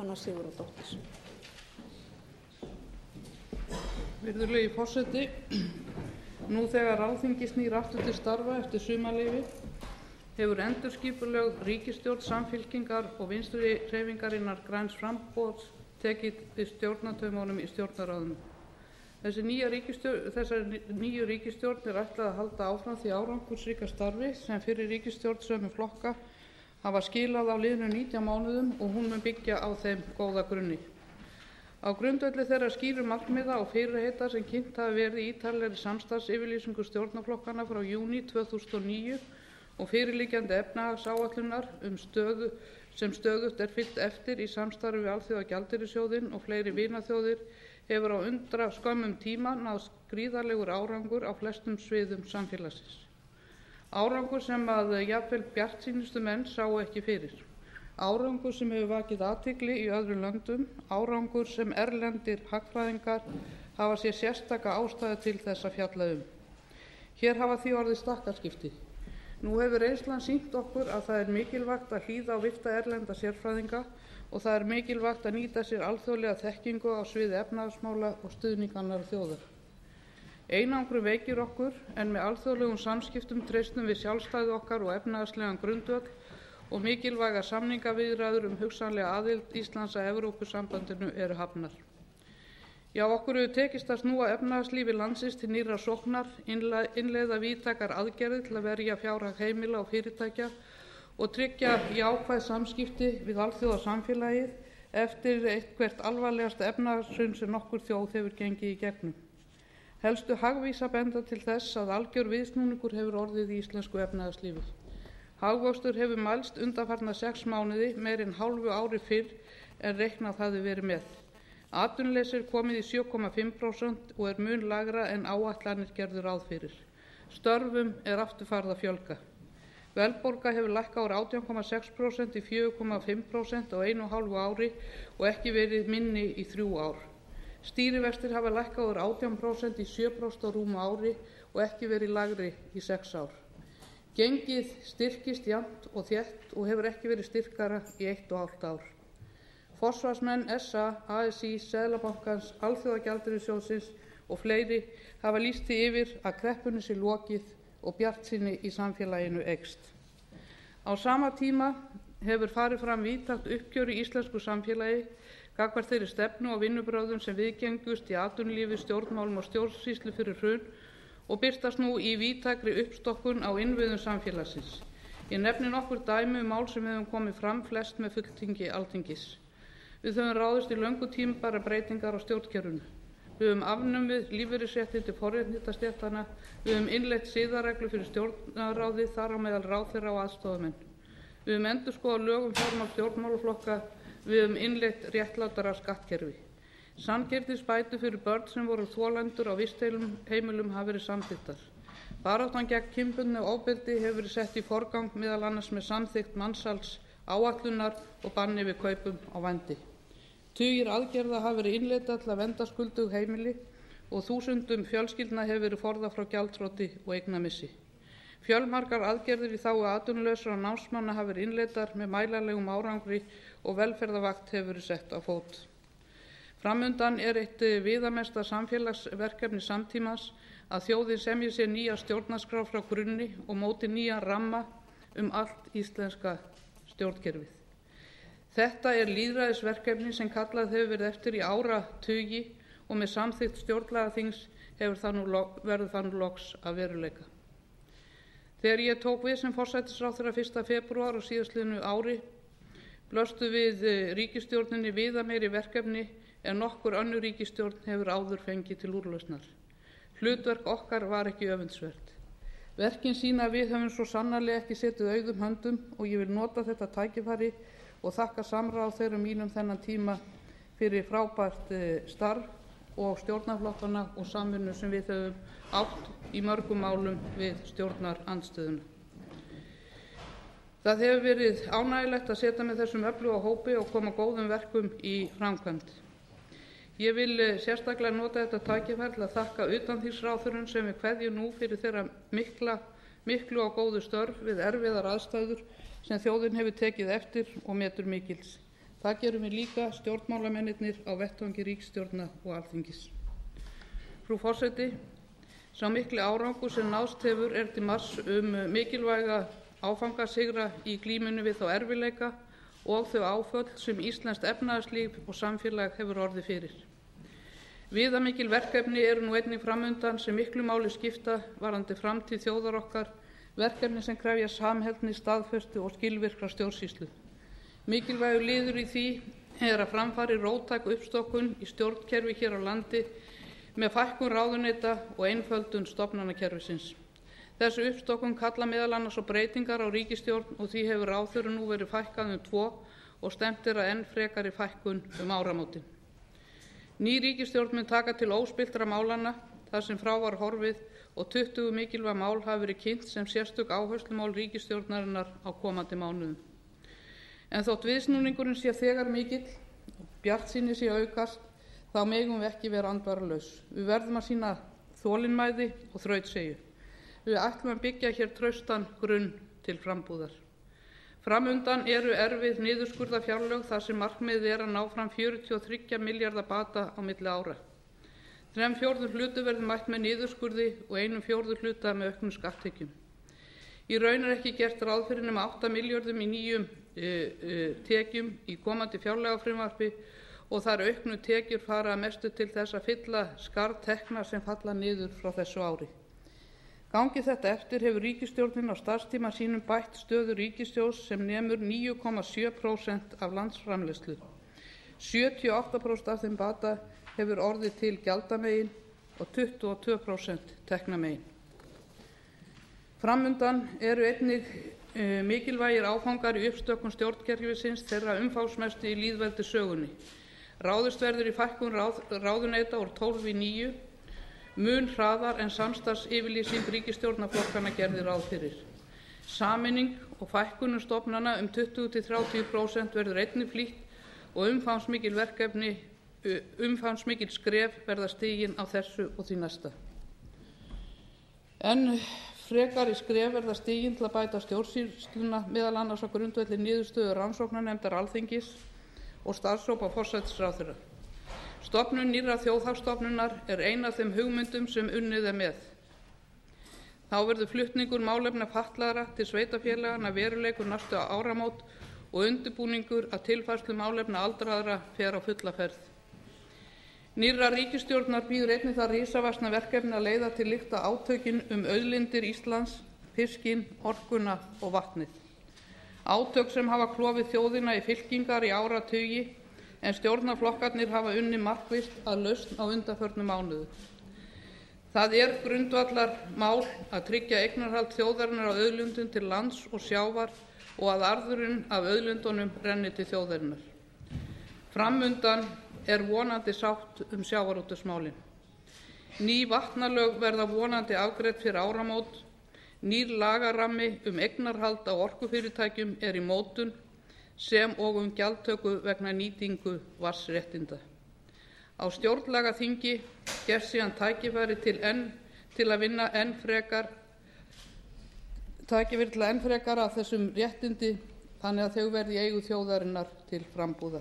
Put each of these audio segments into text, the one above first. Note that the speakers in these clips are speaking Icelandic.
Anna Sigurðardóttir. Virðulegi forseti. Nú þegar Alþingi snýr aftur til starfa eftir sumarleyfi hefur endurskipulögð ríkisstjórn Samfylkingar og Vinstrihreyfingarinnar græns framboðs tekið við stjórnartaumunum í Stjórnarráðinu. Þessari nýju ríkisstjórn er ætlað að halda áfram því árangursríka starfi sem fyrri ríkisstjórn sömu flokka hafa skilað á liðnum 19 mánuðum og hún mun byggja á þeim góða grunni. Á grundvelli þeirra skýru markmiða og fyrirheita sem kynnt hafa verið í ítarlegri samstarfsyfirlýsingu stjórnarflokkanna frá júní 2009 og fyrirliggjandi efnahagsáætlunar sem stöðugt er fylgt eftir í samstarfi við Alþjóðagjaldeyrissjóðinn og fleiri vinaþjóðir hefur á undraskömmum tíma náðst gríðarlegur árangur á flestum sviðum samfélagsins. Árangur sem að jafnvel bjartsýnustu menn sáu ekki fyrir. Árangur sem hefur vakið athygli í öðrum löndum, árangur sem erlendir hagfræðingar hafa sér sérstaka ástæðu til þess að fjalla um. Hér hafa því orðið stakkaskipti. Nú hefur reynslan sýnt okkur að það er mikilvægt að hlýða á virta erlenda sérfræðinga og það er mikilvægt að nýta sér alþjóðlega þekkingu á sviði efnahagsmála og stuðning annarra þjóða. Einangrun veikir okkur en með alþjóðlegum samskiptum treystum við sjálfstæði okkar og efnahagslegan grundvöll og mikilvægar samningaviðræður hugsanlega aðild Íslands að Evrópusambandinu eru hafnar. Já, okkur hefur tekist að snúa efnahagslífi landsins til nýrra sóknar, innleiða víðtækar aðgerðir til að verja fjárhag heimila og fyrirtækja og tryggja jákvæð samskipti við alþjóðasamfélagið eftir eitthvert alvarlegasta efnahagshrun sem nokkur þjóð hefur gengið í gegnum. Helstu hagvísa benda til þess að algjör viðsnúningur hefur orðið í íslensku efnahagslífi. Hagvöxtur hefur mælst undanfarna 6 mánuði, meira en hálfu ári fyrr en reiknað hafði verið með. Atvinnuleysi er komið í 7,5% og er mun lægra en áætlanir gerðu ráð fyrir. Störfum er aftur farið að fjölga. Verðbólga hefur lækkað úr 18,6% í 4,5% á 1,5 ári og ekki verið minni í 3 ár. Stýrivextir hafa lækkað úr 18% í 7% á rúmu ári og ekki verið lægri í 6 ár. Gengið styrkist jafnt og þétt og hefur ekki verið styrkara í 1,5 ár. Forsvarsmenn SA, ASÍ, Seðlabankans, Alþjóðagjaldeyrissjóðsins og fleiri hafa lýst því yfir að kreppunni sé lokið og bjartsýni í samfélaginu eykst. Á sama tíma hefur farið fram víðtækt uppgjör í íslensku samfélagi gagnvart þeirri stefnu og vinnubrögðum sem viðgengust í atvinnulífi, stjórnmálum og stjórnsýslu fyrir hrun og birtast nú í víðtækri uppstokkun á innviðum samfélagsins. Ég nefni nokkur dæmi mál sem hefur komið fram flest með fulltingi Alþingis. Við höfum ráðist í löngu tímabærar breytingar á stjórnkerfinu. Við höfum afnumið lífeyrisréttindi forréttindastéttanna, við höfum innleitt siðareglur fyrir stjórnarráðið, þar á meðal ráðherra og aðstoðarmenn. Við höfum endurskoðað lög fjármál stjórnmálaflokka, við höfum innleitt réttlátara skattkerfi. Sanngirnisbætur fyrir börn sem voru þolendur á vistheimilum hafa verið samþykktar. Baráttan gegn kynbundnu ofbeldi hefur verið sett í forgang meðal annars með samþykkt mansals áætlunar og banni við kaupum á vændi. Tugir aðgerða hafa verið innleiddar til að vernda skuldug heimili og þúsundum fjölskyldna hefur verið forðað frá gjaldþroti og eignamissi. Fjölmargar aðgerðir í þágu atvinnulausra og námsmanna hafa verið innleiddar með mælanlegum árangri og velferðarvakt hefur verið sett á fót. Framundan er eitt viðamesta samfélagsverkefni samtímans að þjóðin semji sér nýja stjórnarskrá frá grunni og móti nýjan ramma allt íslenska stjórnkerfið. Þetta er lýðræðisverkefni sem kallað hefur verið eftir í áratugi og með samþykkt stjórnlagaþings verður það nú loks að veruleika. Þegar ég tók við sem forsætisráðherra 1. febrúar á síðastliðnu ári blöstu við ríkisstjórninni viðameiri verkefni en nokkur önnur ríkisstjórn hefur áður fengið til úrlausnar. Hlutverk okkar var ekki öfundsvert. Verkin sýna að við höfum svo sannarlega ekki setið auðum höndum og ég vil nota þetta tækifæri og þakka samráð þeirra mínum þennan tíma fyrir frábært starf og stjórnarflokkana og samvinnu sem við höfum átt í mörgum málum við stjórnarandstöðuna. Það hefur verið ánægjulegt að setja með þessum öfluga hópi og koma góðum verkum í framkvæmd. Ég vil sérstaklega nota þetta tækifæri til að þakka utanþingsráðherrum sem við kveðjum nú fyrir þeirra miklu og góðu störf við erfiðar aðstæður sem þjóðin hefur tekið eftir og metur mikils. Það gerum við líka stjórnmálamennirnir á vettvangi ríkisstjórna og Alþingis. Frú forseti, sá mikli árangur sem náðst hefur til marks mikilvæga áfangasigra í glímunni við þá erfiðleika og þau áföll sem íslenskt efnahagslíf og samfélag hefur orðið fyrir. Viðamikil verkefni eru nú einnig framundan sem miklu máli skipta varðandi framtíð þjóðar okkar, verkefni sem krefja samheldni, staðfestu og skilvirkrar stjórnsýslu. Mikilvægur liður í því að fram fari róttæk uppstokkun í stjórnkerfi hér á landi með fækkun ráðuneyta og einföldun stofnanakerfisins. Þessi uppstokkun kalla meðal annars á breytingar á ríkisstjórn og því hefur ráðherrum nú verið fækkað 2 og stefnt að enn frekari fækkun áramótin. Ný ríkisstjórn mun taka til óspilltra málanna þar sem frá var horfið og 20 mikilvæg mál hafa verið kynnt sem sérstök áherslumál ríkisstjórnarinnar á komandi mánuðum. En þótt viðsnúningurinn sé þegar mikill, bjartsýni sé aukast, þá megum við ekki vera andvaralaus. Við verðum að sýna þolinmæði og þrautseigju. Við ætlum að byggja hér traustan grunn til frambúðar. Framundan eru erfið niðurskurðarfjárlög þar sem markmiðið að ná fram 43 milljarða bata á milli ára. 3/4 hluti verður mætt með niðurskurði og 1/4 hluta með auknum skatttekjum. Í raun ekki gert ráð fyrir nema 8 milljörðum í nýjum tekjum í komandi fjárlagafrumvarpi og þær auknu tekjur fara að mestu til þess að fylla skarð tekna sem falla niður frá þessu ári. Gangi þetta eftir hefur ríkisstjórnin á starfstíma sínum bætt stöðu ríkissjóðs sem nemur 9,7% af landsframleiðslu. 78% af þeim bata hefur orðið til gjaldamegin og 22% teknamegin. Framundan eru einnig mikilvægir áfangar í uppstokkun stjórnkerfisins þeirra umfangsmestu í lýðveldissögunni. Ráðist verður í fækkun ráðuneyta úr 12 í 9, mun hraðar en samstarfsyfirlýsing ríkisstjórnarflokkanna gerði ráð fyrir. Sameining og fækkun stofnana 20–30% verður einnig flýtt og umfangsmikil skref verða stigin á þessu og því næsta. En frekari skref verða stigin til að bæta stjórnsýsluna meðal annars á grundvelli niðurstöðu rannsóknarnefndar Alþingis og starfshópa forsætisráðherra. Stofnun nýrrar þjóðhagsstofnunar ein af þeim hugmyndum sem unnið með. Þá verður flutningur málefna fatlaðra til sveitarfélaganna veruleikur næstu áramót og undirbúningur að tilfærslu málefna aldraðra fer á fulla ferð. Nýrrar ríkisstjórnar bíður einnig það risavaxna verkefni að leiða til lykta átökin auðlindir Íslands, fiskinn, orkuna og vatnið. Átök sem hafa klofið þjóðina í fylkingar í áratugi en stjórnarflokkarnir hafa unnið markvisst að lausn á undanförnum mánuðum. Það grundvallarmál að tryggja eignarhald þjóðarinnar á auðlindum til lands og sjávar og að arðurinn af auðlindunum renni til þjóðarinnar. Framundan vonandi sátt sjávarútvegsmálin. Ný vatnalög verða vonandi afgreidd fyrir áramót. Nýr lagarammi eignarhald á orkufyrirtækjum í mótun sem og gjaldtöku vegna nýtingu vatnsréttinda. Á stjórnlagaþingi gefst síðan tækifæri til að vinna enn frekar að þessum réttindi þannig að þau verði í eigu þjóðarinnar til frambúðar.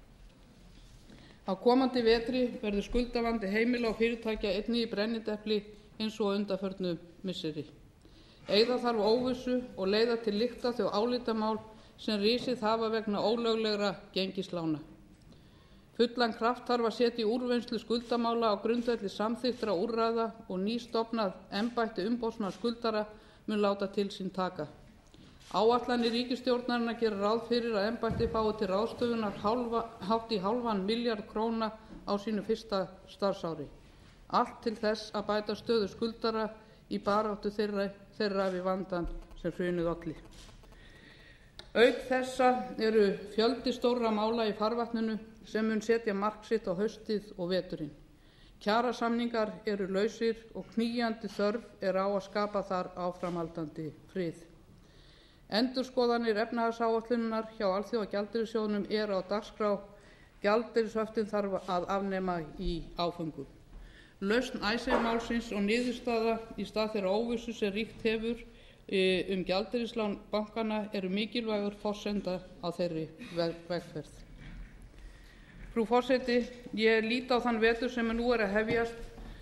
Á komandi vetri verður skuldavandi heimila og fyrirtækja einnig í brennidepli eins og undanförnu misseri. Eyða þarf óvissu og leiða til lykta þau álitamál sem risið hafa vegna ólöglegra gengislána. Fullan kraft þarf að setja í úrvinnslu skuldamála á grundvelli samþykktra úrræða og nýstofnað embætti umboðsmanns skuldara mun láta til sín taka. Áætlanir ríkisstjórnarinnar gera ráð fyrir að embættið fái til ráðstöfunar hátt í hálfan milljarð króna á sínu fyrsta starfsári. Allt til þess að bæta stöðu skuldara í baráttu þeirra við vandann sem hrunið olli. Auk þessa eru fjöldi stórra mála í farvatninu sem mun setja mark sitt á haustið og veturinn. Kjarasamningar eru lausir og knýjandi þörf á að skapa þar áframhaldandi frið. Endurskoðanir efnahagsáætlunar hjá Alþjóðagjaldeyrissjóðnum á dagskrá. Gjaldeyrishöftin þarf að afnema í áföngum. Lausn Icesave-málsins og niðurstaða í stað þeirra óvissu sem ríkt hefur gjaldeyrislán bankanna eru mikilvægur forsenda á þeirri vegferð. Frú forseti, ég lít á þann vetur sem nú er að hefjast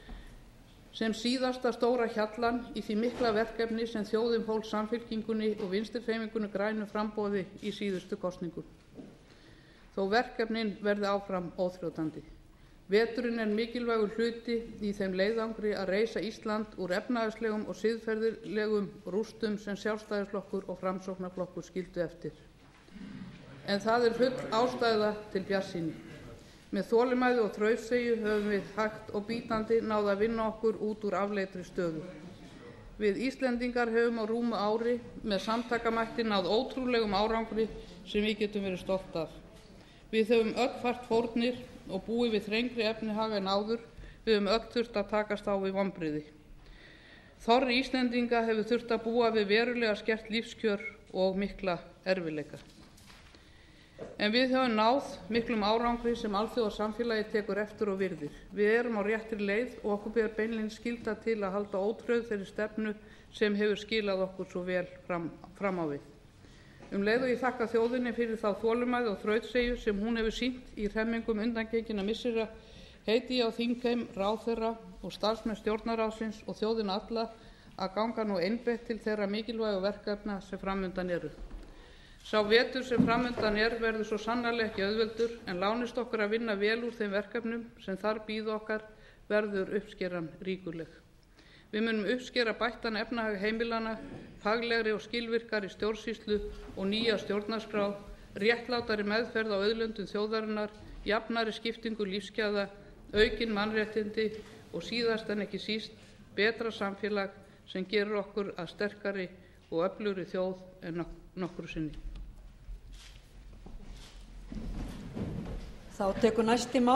sem síðasta stóra hjallann í því mikla verkefni sem þjóðin fól Samfylkingunni og Vinstrihreyfingunni grænu framboði í síðustu kosningum. Þó verkefnin verði áfram óþrjótandi. Veturinn er mikilvægur hluti í þeim leiðangri að reisa Ísland úr efnahagslegum og siðferðilegum rústum sem Sjálfstæðisflokkur og Framsóknarflokkur skildu eftir. En það er full ástæða til bjartsýni. Með þolinmæði og þrautseigju höfum við hægt og bítandi náð að vinna okkur út úr afleitri stöðu. Við Íslendingar höfum á rúmu ári með samtakamætti náð ótrúlegum árangri sem við getum verið stolt af. Við höfum öll fært fórnir og búið við þrengri efnahag en áður. Við höfum öll þurft að takast á við vonbrigði. Þorri Íslendinga hefur þurft að búa við verulega skert lífskjör og mikla erfiðleika. En við höfum náð miklum árangri sem alþjóðasamfélagið tekur eftir og virðir. Við erum á réttri leið og okkur ber beinlínis skylda til að halda ótrauð þeirri stefnu sem hefur skilað okkur svo vel fram á við. Leið og ég þakka þjóðinni fyrir þá þolinmæði og þrautseigju sem hún hefur sýnt í hremmingum undangenginna missera, heiti ég á þingheim, ráðherra og starfsmenn Stjórnarráðsins og þjóðina alla að ganga nú einbeitt til þeirra mikilvægu verkefna sem framundan eru. Sá vetur sem framundan verður svo sannarlega ekki auðveldur, en lánist okkur að vinna vel úr þeim verkefnum sem þar bíða okkar verður uppskeran ríkuleg. Við munum uppskera bættan efnahag heimilanna, faglegri og skilvirkari stjórnsýslu og nýja stjórnarskrá, réttlátari meðferð á auðlindum þjóðarinnar, jafnari skiptingu lífsgæða, aukin mannréttindi og síðast en ekki síst betra samfélag sem gerir okkur að sterkari og öflugri þjóð en nokkru sinni. Þá tekur næsti